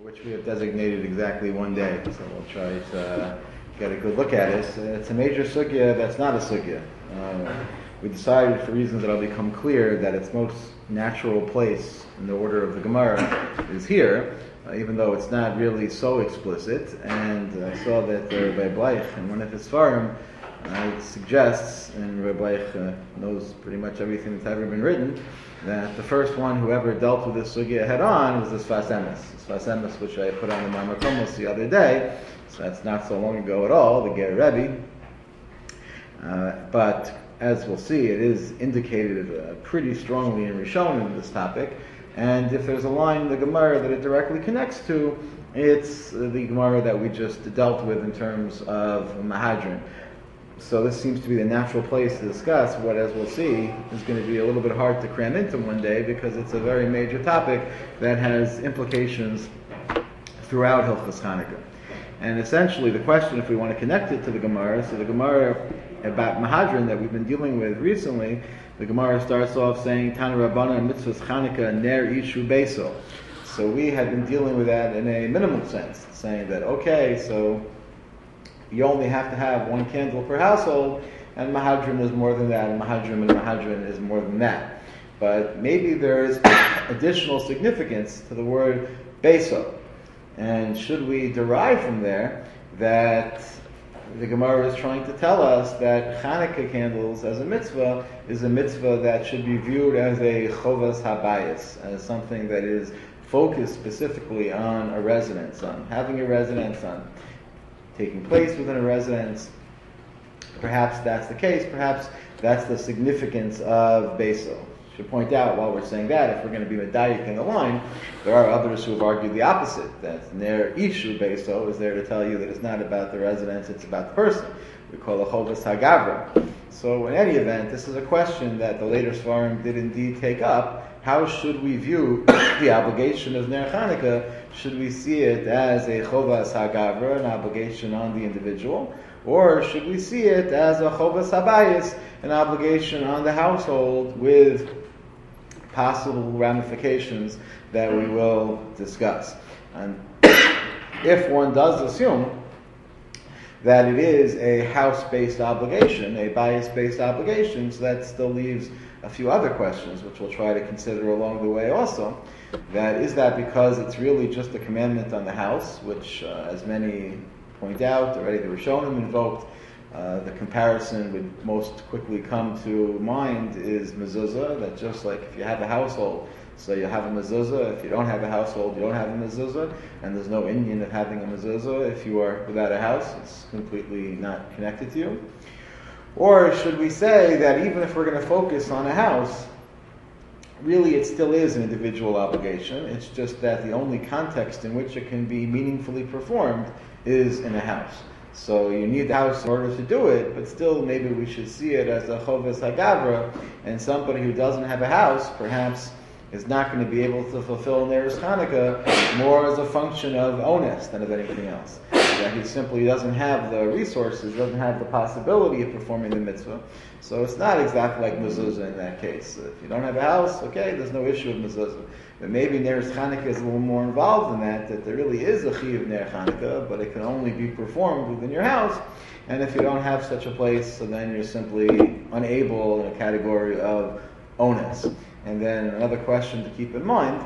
which we have designated exactly one day. So we'll try to get a good look at it. It's a major sugya that's not a sugya. We decided, for reasons that will become clear, that its most natural place in the order of the Gemara is here, even though it's not really so explicit. And I saw that Rabbi Bleich, in one of his Sfarim, suggests, and Rabbi Bleich knows pretty much everything that's ever been written, that the first one who ever dealt with this sugya head-on was the Sfas Emes. The Sfas Emes, which I put on the Maamar Komos the other day, so that's not so long ago at all, the Ger Rebbe. But as we'll see, it is indicated pretty strongly in Rishonim, this topic. And if there's a line in the Gemara that it directly connects to, it's the Gemara that we just dealt with in terms of Mahadran. So this seems to be the natural place to discuss what, as we'll see, is going to be a little bit hard to cram into one day because it's a very major topic that has implications throughout Hilchos Chanukah. And essentially the question, if we want to connect it to the Gemara, so the Gemara about Mahadran that we've been dealing with recently, the Gemara starts off saying, Tana Rabbana Mitzvahs Chanukah Ner Ishu Beiso. So we had been dealing with that in a minimal sense, saying that, okay, so you only have to have one candle per household, and Mahadran is more than that, and Mahadran is more than that. But maybe there is additional significance to the word Beiso. And should we derive from there that the Gemara is trying to tell us that Chanukah candles as a mitzvah is a mitzvah that should be viewed as a chovas habayis, as something that is focused specifically on a residence, on having a residence, on taking place within a residence. Perhaps that's the case. Perhaps that's the significance of Beiso. I should point out, while we're saying that, if we're going to be medayik in the line, there are others who have argued the opposite, that Ner Ishu Beiso is there to tell you that it's not about the residence, it's about the person. We call it Chovas HaGavra. So in any event, this is a question that the later Svarim did indeed take up. How should we view the obligation of Ner Chanukah? Should we see it as a Chovas HaGavra, an obligation on the individual? Or should we see it as a Chovas HaBayis, an obligation on the household with possible ramifications that we will discuss? And if one does assume that it is a house-based obligation, a bias-based obligation, so that still leaves a few other questions, which we'll try to consider along the way also. That is that because it's really just a commandment on the house, which, as many point out, already the Rishonim invoked, the comparison would most quickly come to mind is mezuzah, that just like if you have a household, so you have a mezuzah. If you don't have a household, you don't have a mezuzah, and there's no Indian of having a mezuzah. If you are without a house, it's completely not connected to you. Or should we say that even if we're going to focus on a house, really it still is an individual obligation. It's just that the only context in which it can be meaningfully performed is in a house. So you need the house in order to do it, but still maybe we should see it as a Chovas HaGavra, and somebody who doesn't have a house perhaps is not going to be able to fulfill Ner Chanukah more as a function of onus than of anything else. That he simply doesn't have the resources, doesn't have the possibility of performing the mitzvah. So it's not exactly like mezuzah in that case. If you don't have a house, okay, there's no issue with mezuzah. But maybe Ner Chanukah is a little more involved in that there really is a chiyuv Ner Chanukah, but it can only be performed within your house. And if you don't have such a place, so then you're simply unable in a category of onus. And then another question to keep in mind,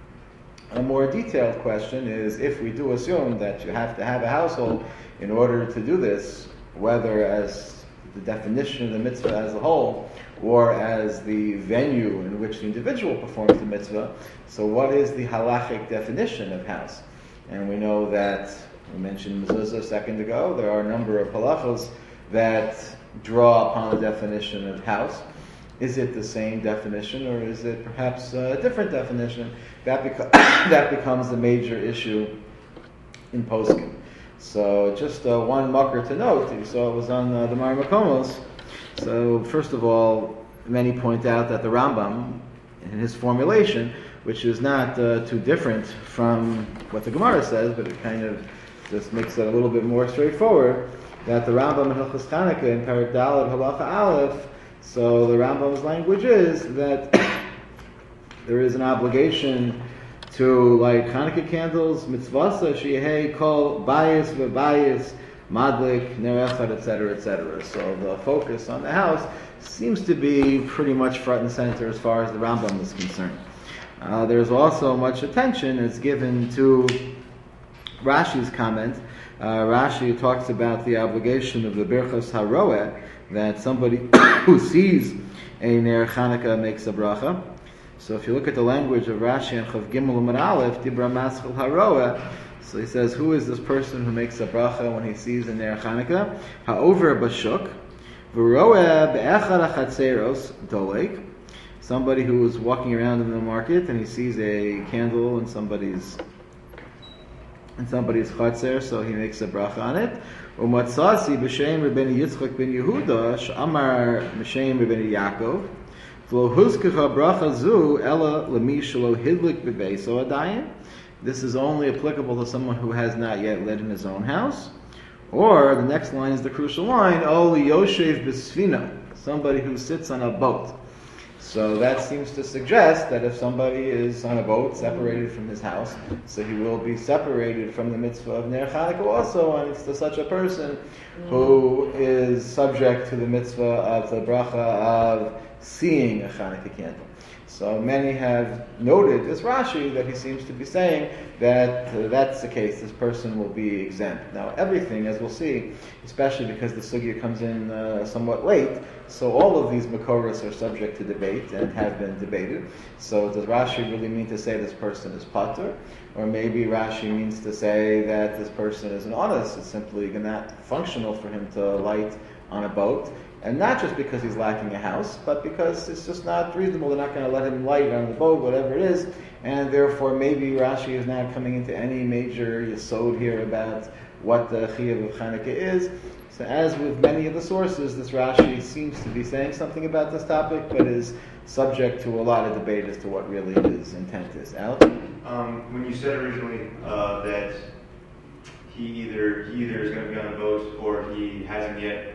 a more detailed question, is if we do assume that you have to have a household in order to do this, whether as the definition of the mitzvah as a whole, or as the venue in which the individual performs the mitzvah, so what is the halachic definition of house? And we know that, we mentioned mezuzah a second ago, there are a number of halachos that draw upon the definition of house. Is it the same definition, or is it perhaps a different definition? That becomes the major issue in poskim. So just one mucker to note, you saw it was on the Maamar Komos. So first of all, many point out that the Rambam, in his formulation, which is not too different from what the Gemara says, but it kind of just makes it a little bit more straightforward, that the Rambam in Hilchos Chanukah in Parak Daled Halacha Aleph, so the Rambam's language is that there is an obligation to light Hanukkah candles, mitzvasa sheyehei kol bayis v'bayis madlik ner echad, etc., etc. So the focus on the house seems to be pretty much front and center as far as the Rambam is concerned. There's also much attention that's given to Rashi's comment. Rashi talks about the obligation of the Birchas HaRoeh, that somebody who sees a Ner Chanukah makes a bracha. So if you look at the language of Rashi and Chav Gimel Amud Aleph, Dibra Maschil HaRoeh, so he says, who is this person who makes a bracha when he sees a Ner Chanukah? Ha'over b'shuk, v'roeh be'echad ha'chatzeros dolek, somebody who is walking around in the market and he sees a candle in somebody's chatzer, so he makes a bracha on it. Umatzasi b'shem Rebbeinu Yitzchak ben Yehuda she'amar b'shem Rebbeinu Yaakov v'lo huzkecha bracha zu ela lemi shelo hidlik b'veiso adayin. This is only applicable to someone who has not yet lit in his own house. Or the next line is the crucial line: O liyoshev b'sfina, somebody who sits on a boat. So that seems to suggest that if somebody is on a boat separated from his house, so he will be separated from the mitzvah of Ner Chanukah also, and it's to such a person who is subject to the mitzvah of the bracha of seeing a Chanukah candle. So many have noted this Rashi that he seems to be saying that that's the case, this person will be exempt. Now everything, as we'll see, especially because the sugya comes in somewhat late, so all of these makoros are subject to debate and have been debated. So does Rashi really mean to say this person is patur? Or maybe Rashi means to say that this person is an honest, it's simply not functional for him to light on a boat. And not just because he's lacking a house, but because it's just not reasonable. They're not going to let him light on the boat, whatever it is. And therefore, maybe Rashi is not coming into any major yesod here about what the chiyuv of Chanukah is. So as with many of the sources, this Rashi seems to be saying something about this topic, but is subject to a lot of debate as to what really his intent is. Al? When you said originally that he either is going to be on a boat or he hasn't yet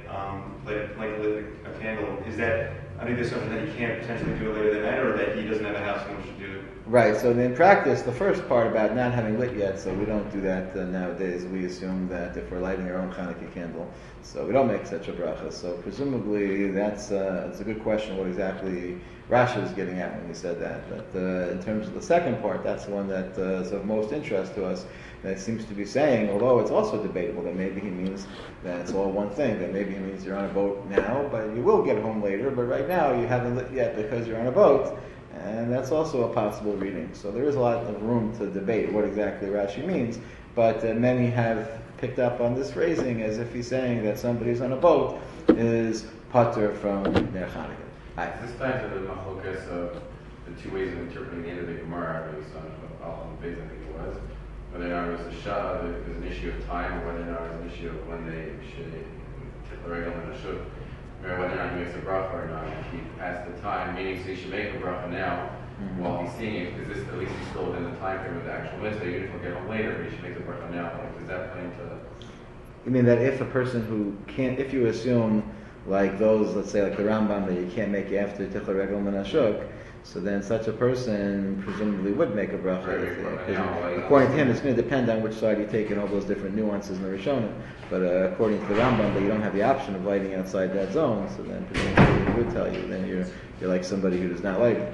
lit a candle, is that under the assumption that he can't potentially do it later that night, or that he doesn't have a house in which to do it? Right, so in practice, the first part about not having lit yet, so we don't do that nowadays. We assume that if we're lighting our own Chanukah candle, so we don't make such a bracha. So presumably that's it's a good question what exactly Rashi is getting at when he said that. But in terms of the second part, that's the one that is of most interest to us. That seems to be saying, although it's also debatable, that maybe he means that it's all one thing, that maybe he means you're on a boat now, but you will get home later, but right now you haven't lit yet because you're on a boat, and that's also a possible reading. So there is a lot of room to debate what exactly Rashi means, but many have picked up on this phrasing as if he's saying that somebody who's on a boat is patur from Ner Chanukah. This time to the machlokas of the two ways of interpreting the end of the Gemara, based on Beis, I think it was, whether or not it was a shah, if it was an issue of time, or whether or not it was an issue of when they should tip the regal and a shuk, or whether or not he makes a bracha or not. If he passed the time, meaning so he should make a bracha now while he's seeing it, because this at least he's still within the time frame of the actual mitzvah. Even if he'll get home later, he should make the bracha now. Does that play into? You mean that if a person who can't, if you assume like those, let's say like the Rambam, that you can't make after tichel regel min hashuk, so then such a person presumably would make a bracha. According to him, it's going to depend on which side you take and all those different nuances in the Rishonim. But according to the Rambam, that you don't have the option of lighting outside that zone, so then presumably he would tell you, then you're like somebody who does not light it.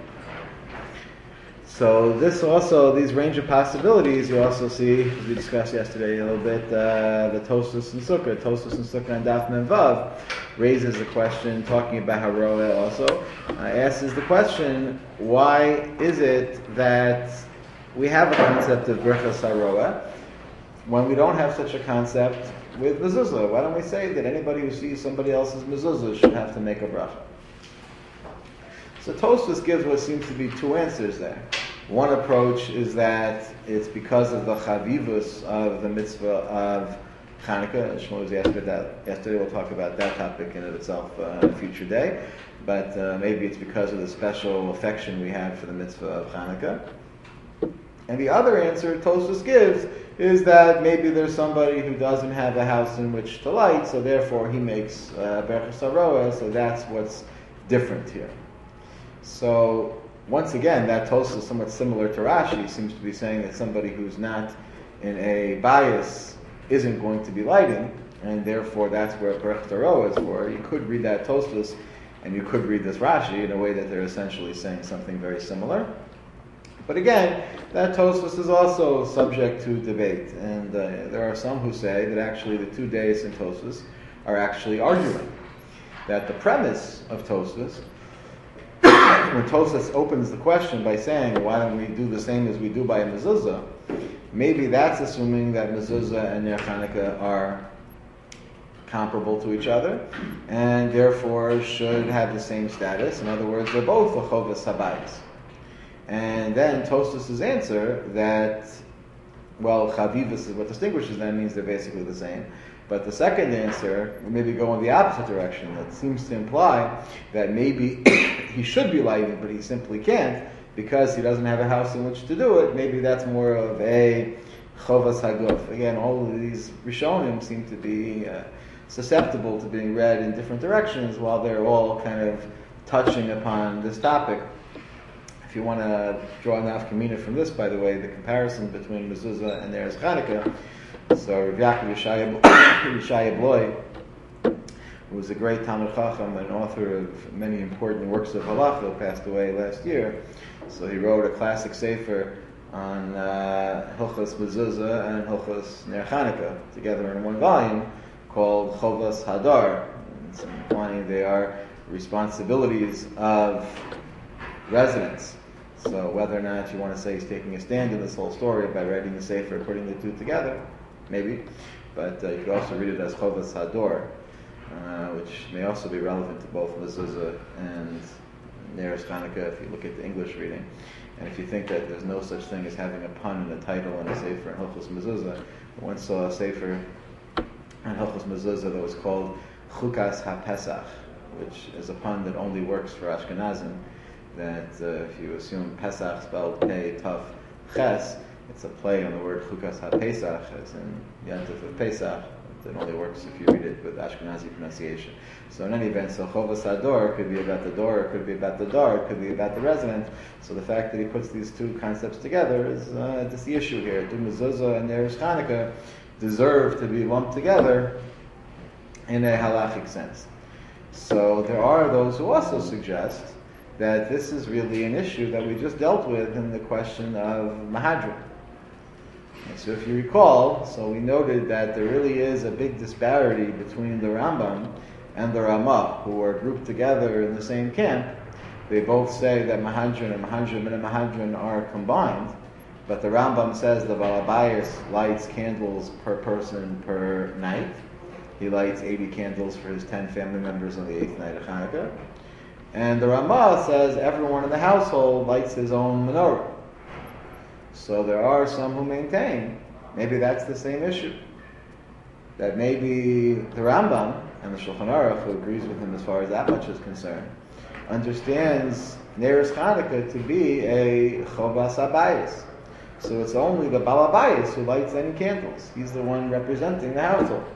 So this also, these range of possibilities, you also see, as we discussed yesterday a little bit, the Tosfos and Sukkah. Tosfos and Sukkah and Daf Mem Vav raises the question, talking about Haroeh also, asks the question, why is it that we have a concept of Birchas Haroeh when we don't have such a concept with mezuzah? Why don't we say that anybody who sees somebody else's mezuzah should have to make a bracha? So Tosfos gives what seems to be two answers there. One approach is that it's because of the chavivus of the mitzvah of Chanukah. And Shmuel was yesterday. We'll talk about that topic in of itself on a future day. But maybe it's because of the special affection we have for the mitzvah of Chanukah. And the other answer Tosfos gives is that maybe there's somebody who doesn't have a house in which to light, so therefore he makes Birchas Haroeh, so that's what's different here. So once again, that Tosfos is somewhat similar to Rashi. Seems to be saying that somebody who's not in a bias isn't going to be lighting, and therefore that's where Berech Taro is for. You could read that Tosfos, and you could read this Rashi in a way that they're essentially saying something very similar. But again, that Tosfos is also subject to debate, and there are some who say that actually the two days in Tosfos are actually arguing that the premise of Tosfos, when Tosfos opens the question by saying, why don't we do the same as we do by a mezuzah, maybe that's assuming that mezuzah and Ner Chanukah are comparable to each other, and therefore should have the same status. In other words, they're both a chovas habayis. And then Tosfos' answer that, well, chavivus is what distinguishes them, means they're basically the same. But the second answer, maybe go in the opposite direction. That seems to imply that maybe he should be lighting, but he simply can't because he doesn't have a house in which to do it. Maybe that's more of a chovas haguf. Again, all of these Rishonim seem to be susceptible to being read in different directions while they're all kind of touching upon this topic. If you want to draw an afkamina from this, by the way, the comparison between mezuzah and Erev Chanukah, so Rav Yaakov Yeshaya Bloy, who was a great Talmud Chacham and author of many important works of halacha, passed away last year. So he wrote a classic sefer on Hilchos Mezuzah and Hilchos Ner Chanukah together in one volume called Chovas Hadar. It's implying they are responsibilities of residents. So whether or not you want to say he's taking a stand in this whole story by writing the sefer, putting the two together, maybe. But you could also read it as Chovas Hador, which may also be relevant to both Mezuzah and Ner Chanukah if you look at the English reading. And if you think that there's no such thing as having a pun in the title in a sefer in Hilchos Mezuzah, I once saw a sefer in Hilchos Mezuzah that was called Chukas HaPesach, which is a pun that only works for Ashkenazim. That if you assume Pesach spelled Pei Taf Ches, it's a play on the word Chukas HaPesach, as in Yantif of Pesach. It only works if you read it with Ashkenazi pronunciation. So in any event, so Chovas Hador could be about the door, it could be about the dar, it could be about the resident. So the fact that he puts these two concepts together is just the issue here. Do Mezuzah and Erev Chanukah deserve to be lumped together in a halachic sense? So there are those who also suggest that this is really an issue that we just dealt with in the question of Mahadran. And so if you recall, so we noted that there really is a big disparity between the Rambam and the Ramah, who are grouped together in the same camp. They both say that Mahadran and Mahadran are combined, but the Rambam says the Balabayas lights candles per person per night. He lights 80 candles for his 10 family members on the 8th night of Hanukkah. And the Ramah says everyone in the household lights his own menorah. So there are some who maintain maybe that's the same issue. That maybe the Rambam and the Shulchan Aruch, who agrees with him as far as that much is concerned, understands Neres Chanukah to be a Chovas Habayis. So it's only the Balabayis who lights any candles. He's the one representing the household.